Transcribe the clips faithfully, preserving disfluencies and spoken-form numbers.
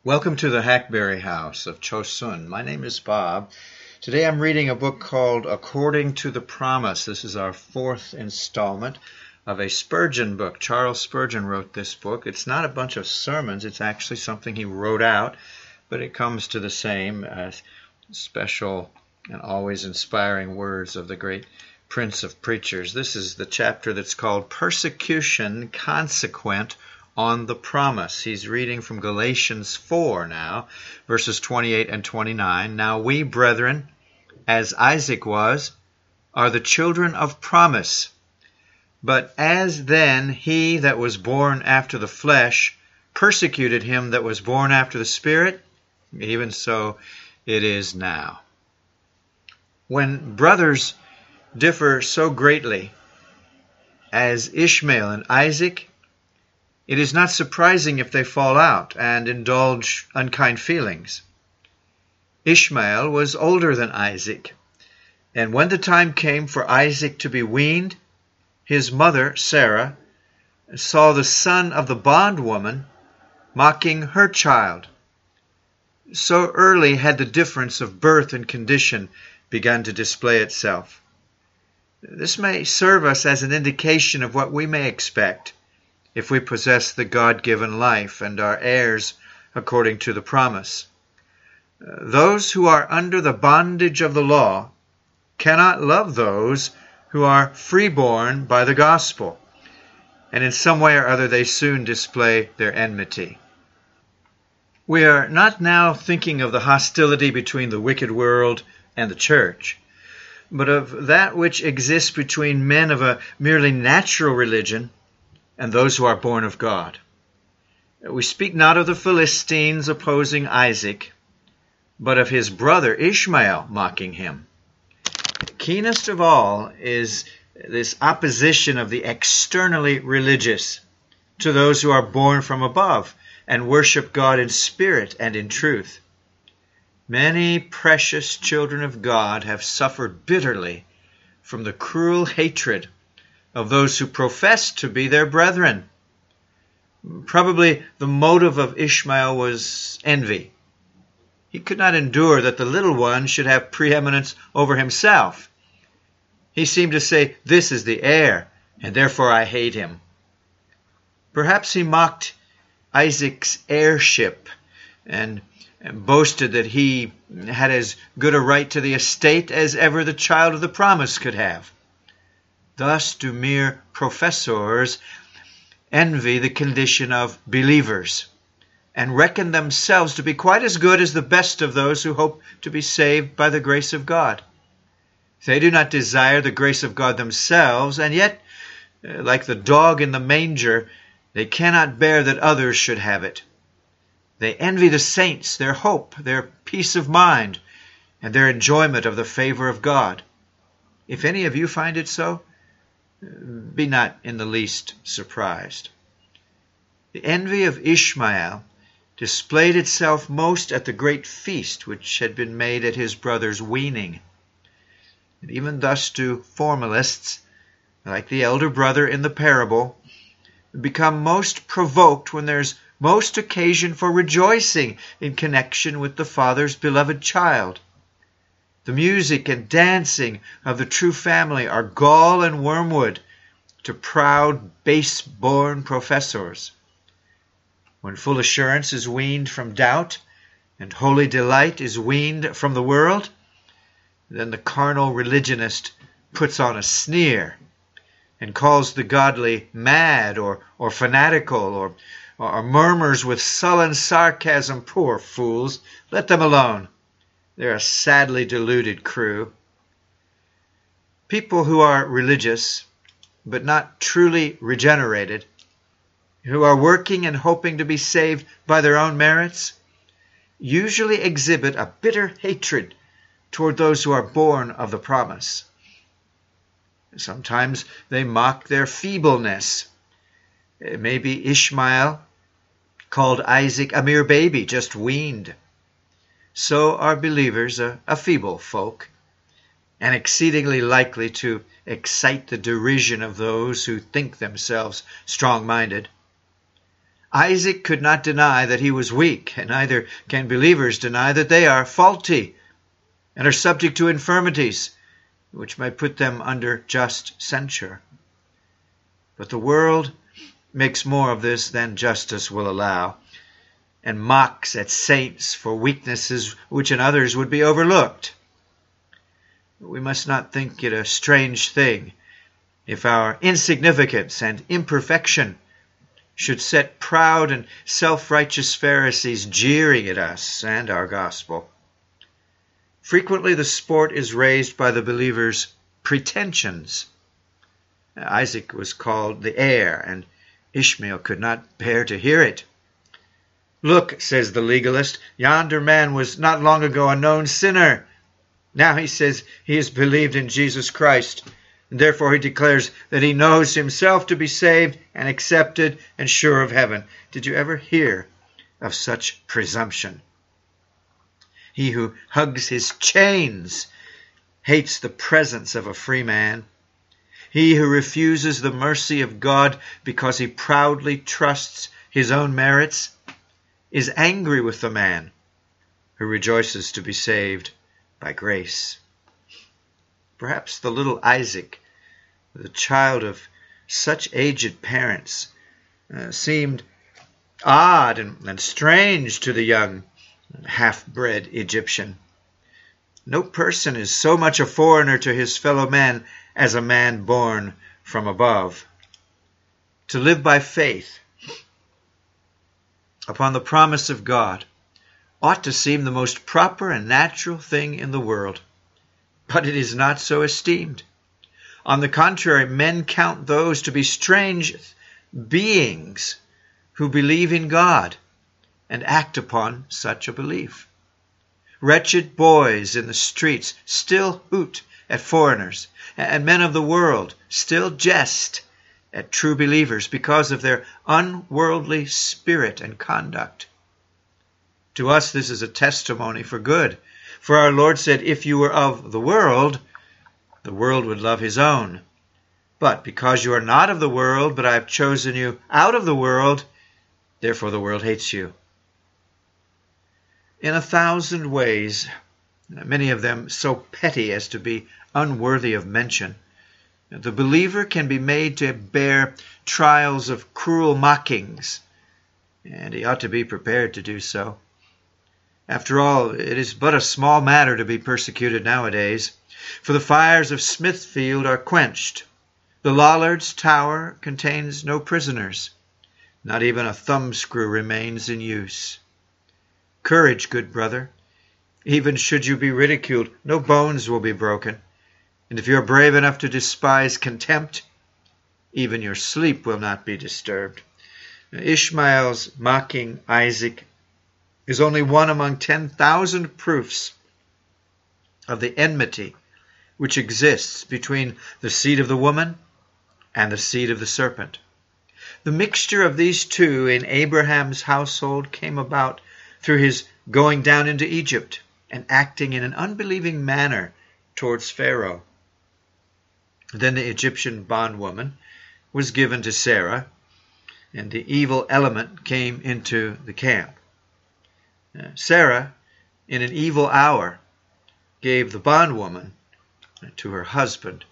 Welcome to the Hackberry House of Chosun. My name is Bob. Today I'm reading a book called According to the Promise. This is our fourth installment of a Spurgeon book. Charles Spurgeon wrote this book. It's not a bunch of sermons. It's actually something he wrote out, but it comes to the same as special and always inspiring words of the great Prince of Preachers. This is the chapter that's called Persecution Consequent on the Promise. He's reading from Galatians four now, verses twenty-eight and twenty-nine. Now we, brethren, as Isaac was, are the children of promise. But as then he that was born after the flesh persecuted him that was born after the Spirit, even so it is now. When brothers differ so greatly as Ishmael and Isaac, it is not surprising if they fall out and indulge unkind feelings. Ishmael was older than Isaac, and when the time came for Isaac to be weaned, his mother, Sarah, saw the son of the bondwoman mocking her child. So early had the difference of birth and condition begun to display itself. This may serve us as an indication of what we may expect if we possess the God-given life and are heirs according to the promise. Those who are under the bondage of the law cannot love those who are freeborn by the gospel, and in some way or other they soon display their enmity. We are not now thinking of the hostility between the wicked world and the church, but of that which exists between men of a merely natural religion and those who are born of God. We speak not of the Philistines opposing Isaac, but of his brother Ishmael mocking him. Keenest of all is this opposition of the externally religious to those who are born from above and worship God in spirit and in truth. Many precious children of God have suffered bitterly from the cruel hatred of those who profess to be their brethren. Probably the motive of Ishmael was envy. He could not endure that the little one should have preeminence over himself. He seemed to say, "This is the heir, and therefore I hate him." Perhaps he mocked Isaac's heirship and boasted that he had as good a right to the estate as ever the child of the promise could have. Thus do mere professors envy the condition of believers and reckon themselves to be quite as good as the best of those who hope to be saved by the grace of God. They do not desire the grace of God themselves, and yet, like the dog in the manger, they cannot bear that others should have it. They envy the saints, their hope, their peace of mind, and their enjoyment of the favor of God. If any of you find it so, be not in the least surprised. The envy of Ishmael displayed itself most at the great feast which had been made at his brother's weaning. And even thus do formalists, like the elder brother in the parable, become most provoked when there's most occasion for rejoicing in connection with the Father's beloved child. The music and dancing of the true family are gall and wormwood to proud, base-born professors. When full assurance is weaned from doubt, and holy delight is weaned from the world, then the carnal religionist puts on a sneer and calls the godly mad or, or fanatical or, or murmurs with sullen sarcasm, "Poor fools, let them alone. They're a sadly deluded crew." People who are religious, but not truly regenerated, who are working and hoping to be saved by their own merits, usually exhibit a bitter hatred toward those who are born of the promise. Sometimes they mock their feebleness. Maybe Ishmael called Isaac a mere baby, just weaned. So are believers a, a feeble folk, and exceedingly likely to excite the derision of those who think themselves strong-minded. Isaac could not deny that he was weak, and neither can believers deny that they are faulty and are subject to infirmities, which may put them under just censure. But the world makes more of this than justice will allow, and mocks at saints for weaknesses which in others would be overlooked. We must not think it a strange thing if our insignificance and imperfection should set proud and self-righteous Pharisees jeering at us and our gospel. Frequently the sport is raised by the believer's pretensions. Isaac was called the heir, and Ishmael could not bear to hear it. "Look," says the legalist, "yonder man was not long ago a known sinner. Now he says he has believed in Jesus Christ, and therefore he declares that he knows himself to be saved and accepted and sure of heaven." Did you ever hear of such presumption? He who hugs his chains hates the presence of a free man. He who refuses the mercy of God because he proudly trusts his own merits is angry with the man who rejoices to be saved by grace. Perhaps the little Isaac, the child of such aged parents, uh, seemed odd and, and strange to the young half-bred Egyptian. No person is so much a foreigner to his fellow men as a man born from above. To live by faith upon the promise of God ought to seem the most proper and natural thing in the world, but it is not so esteemed. On the contrary, men count those to be strange beings who believe in God and act upon such a belief. Wretched boys in the streets still hoot at foreigners, and men of the world still jest at true believers because of their unworldly spirit and conduct. To us this is a testimony for good, for our Lord said, "If you were of the world, the world would love his own. But because you are not of the world, but I have chosen you out of the world, therefore the world hates you." In a thousand ways, many of them so petty as to be unworthy of mention, the believer can be made to bear trials of cruel mockings, and he ought to be prepared to do so. After all, it is but a small matter to be persecuted nowadays, for the fires of Smithfield are quenched. The Lollards' Tower contains no prisoners. Not even a thumbscrew remains in use. Courage, good brother. Even should you be ridiculed, no bones will be broken. And if you are brave enough to despise contempt, even your sleep will not be disturbed. Ishmael's mocking Isaac is only one among ten thousand proofs of the enmity which exists between the seed of the woman and the seed of the serpent. The mixture of these two in Abraham's household came about through his going down into Egypt and acting in an unbelieving manner towards Pharaoh. Then the Egyptian bondwoman was given to Sarah, and the evil element came into the camp. Sarah, in an evil hour, gave the bondwoman to her husband,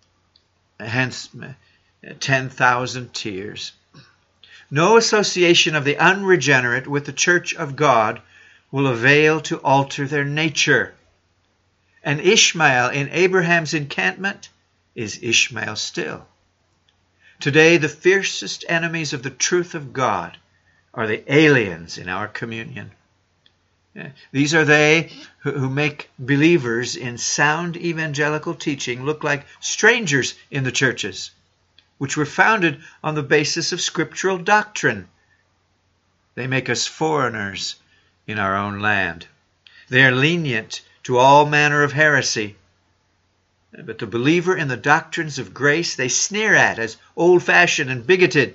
hence ten thousand tears. No association of the unregenerate with the church of God will avail to alter their nature. And Ishmael in Abraham's encampment is Ishmael still. Today, the fiercest enemies of the truth of God are the aliens in our communion. These are they who make believers in sound evangelical teaching look like strangers in the churches, which were founded on the basis of scriptural doctrine. They make us foreigners in our own land. They are lenient to all manner of heresy. But the believer in the doctrines of grace they sneer at as old-fashioned and bigoted.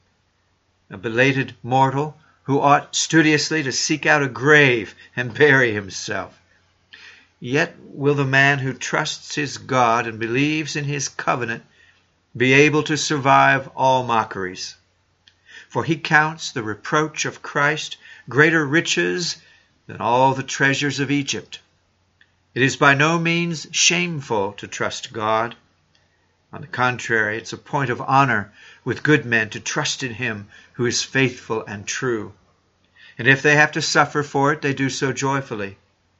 A belated mortal who ought studiously to seek out a grave and bury himself. Yet will the man who trusts his God and believes in his covenant be able to survive all mockeries. For he counts the reproach of Christ greater riches than all the treasures of Egypt. It is by no means shameful to trust God. On the contrary, it's a point of honor with good men to trust in him who is faithful and true. And if they have to suffer for it, they do so joyfully.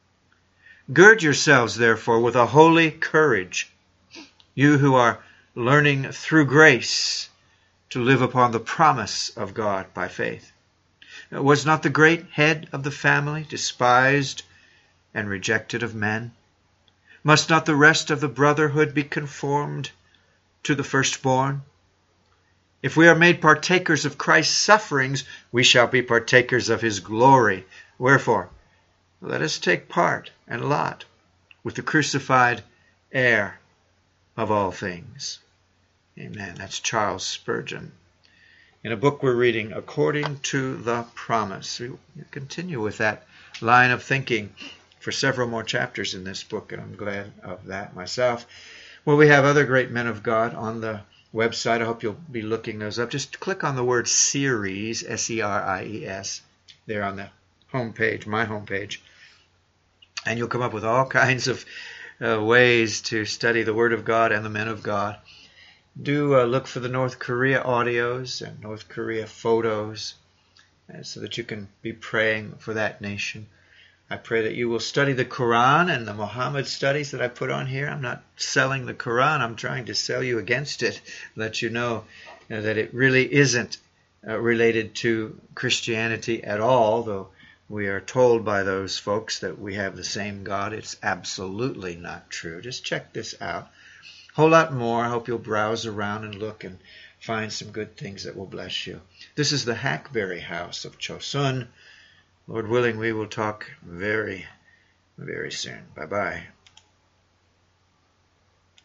Gird yourselves, therefore, with a holy courage, you who are learning through grace to live upon the promise of God by faith. Was not the great head of the family despised and rejected of men? Must not the rest of the brotherhood be conformed to the firstborn? If we are made partakers of Christ's sufferings, we shall be partakers of his glory. Wherefore, let us take part and lot with the crucified heir of all things. Amen. That's Charles Spurgeon. In a book we're reading, According to the Promise. We continue with that line of thinking for several more chapters in this book, and I'm glad of that myself. Well, we have other great men of God on the website. I hope you'll be looking those up. Just click on the word series, S E R I E S, there on the homepage, my homepage, and you'll come up with all kinds of uh, ways to study the Word of God and the men of God. Do uh, look for the North Korea audios and North Korea photos uh, so that you can be praying for that nation. I pray that you will study the Quran and the Muhammad studies that I put on here. I'm not selling the Quran. I'm trying to sell you against it, let you know, you know that it really isn't uh, related to Christianity at all, though we are told by those folks that we have the same God. It's absolutely not true. Just check this out. A whole lot more. I hope you'll browse around and look and find some good things that will bless you. This is the Hackberry House of Chosun. Lord willing, we will talk very, very soon. Bye-bye.